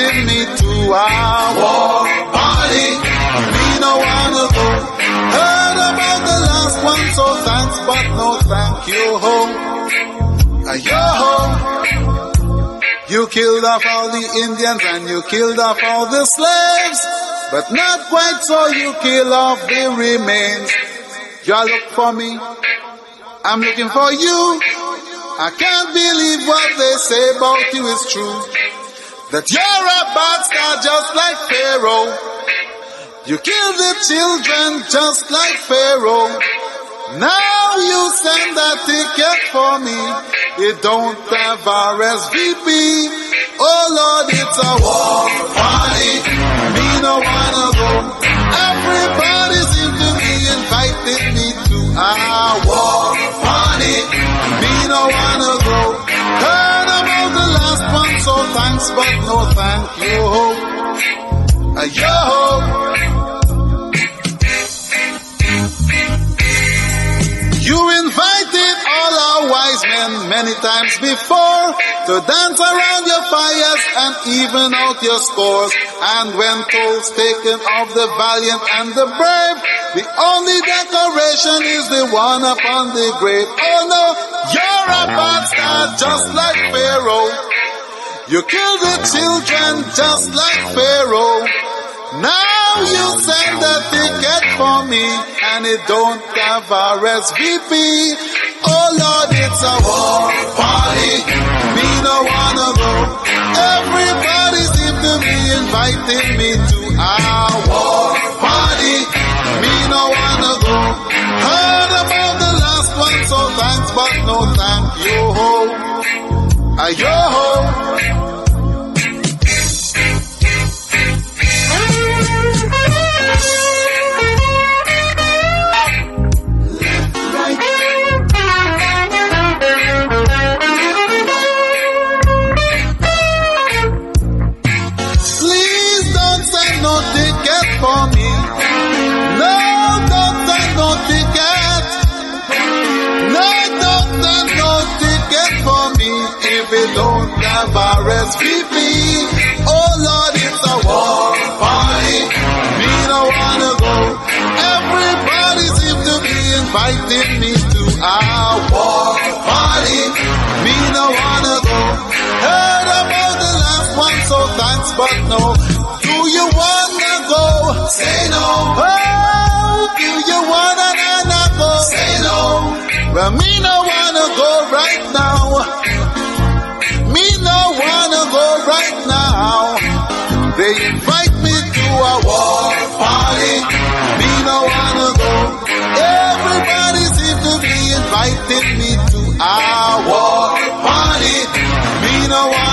inviting me to a war party. Me no wanna go. Heard about the last one, so thanks, but no thank you, ho. Yo ho. You killed off all the Indians and you killed off all the slaves, but not quite so you kill off the remains. You look for me, I'm looking for you. I can't believe what they say about you is true. That you're a bastard just like Pharaoh. You kill the children just like Pharaoh. Now you send that ticket for me. It don't have RSVP. Oh Lord, it's a war party. Me no wanna go. Everybody seems to be inviting me to a war party. Me no wanna go. Heard about the last one, so thanks, but no thank you. Yo. You invited all our wise men many times before to dance around your fires and even out your scores. And when tolls taken of the valiant and the brave, the only decoration is the one upon the grave. Oh no, you're a bastard just like Pharaoh. You kill the children just like Pharaoh. Now you send a ticket for me and it don't have RSVP. Oh Lord, it's a war party. Me no wanna go. Everybody seems to be inviting me to a war party. Me no wanna go. Heard about the last one, so thanks, but no thank you. Yo ho. For me, no, don't send no ticket. No, don't send no ticket for me if it don't have RSVP. Oh Lord, it's a war party. Me no wanna go. Everybody seems to be inviting me to a war party. Me no wanna go. Heard about the last one, so thanks, but no. Do you wanna go? Say no. Oh, do you wanna go? Say no. Well, me no wanna go right now. Me no wanna go right now. They invite me to a war party. Me no wanna go. Everybody seems to be inviting me to a war party. Me no wanna